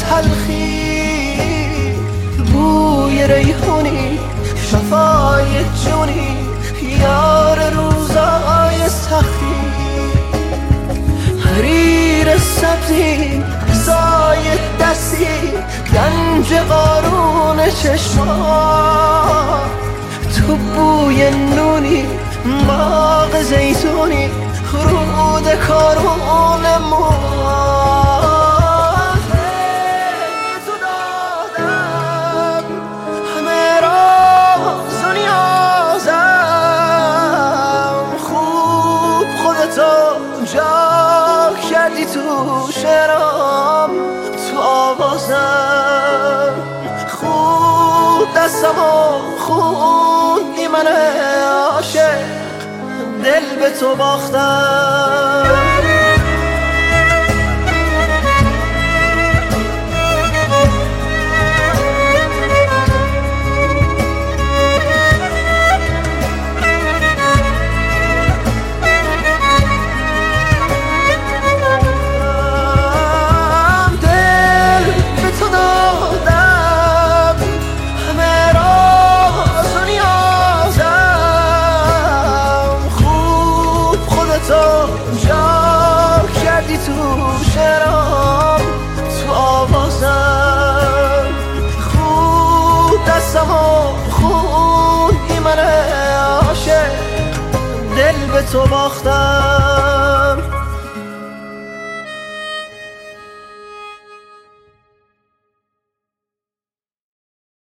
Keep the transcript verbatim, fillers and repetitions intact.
تلخی، بوی ریحونی، شفای جونی، یار روزای سخی، حریر سبزی، سایه دستی، گنج قارون چشما، تو بوی نونی، باغ زیتونی، رود کارون ما. تو دادم همه راز و نیازم، خوب خودتو جا کردی تو شعرام، تو آوازم، خوب دستمو خوندی من عاشق، دل به تو باختم. جا کردی تو شعرام، تو آوازم، خوب دستمو خوندی من عاشق، دل به تو باختم.